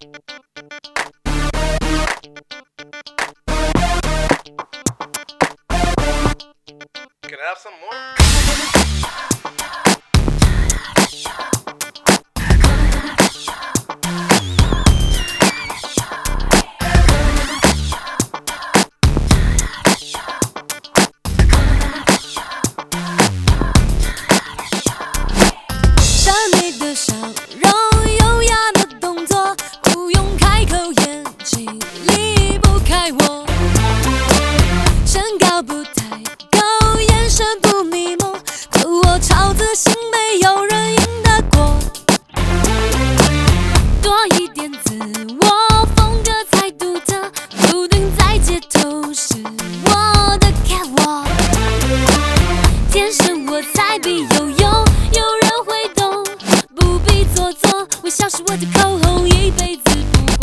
Can I have some more? 谄媚的笑容，优雅的动作，不用开口，眼睛离不开我。身高不太高，眼神不迷蒙，可我超自信，没有人赢得过。多一点自我，风格才独特，不定在街头是我的 catwalk。天生我材必有用，有人会懂，不必做作，微笑是我的口红，一辈子不